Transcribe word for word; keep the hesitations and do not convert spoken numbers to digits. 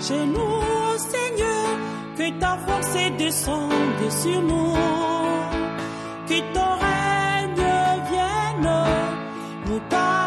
chez nous, Seigneur, que ta force descende sur nous, que ton règne vienne nous parler.